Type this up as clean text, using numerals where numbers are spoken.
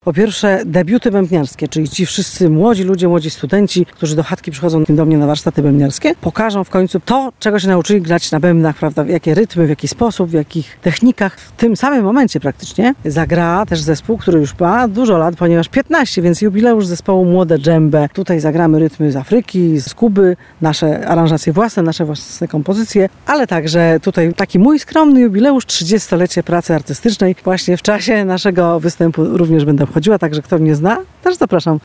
Po pierwsze, debiuty bębniarskie, czyli ci wszyscy młodzi ludzie, młodzi studenci, którzy do chatki przychodzą do mnie na warsztaty bębniarskie, pokażą w końcu to, czego się nauczyli grać na bębnach, prawda, w jakie rytmy, w jaki sposób, w jakich technikach. W tym samym momencie praktycznie zagra też zespół, który już ma dużo lat, ponieważ 15, więc jubileusz zespołu Młode Dżembe. Tutaj zagramy rytmy z Afryki, z Kuby, nasze aranżacje własne, nasze własne kompozycje, ale także tutaj taki mój skromny jubileusz, 30-lecie pracy artystycznej. Właśnie w czasie naszego występu również będę wchodziła, także kto mnie zna, też zapraszam.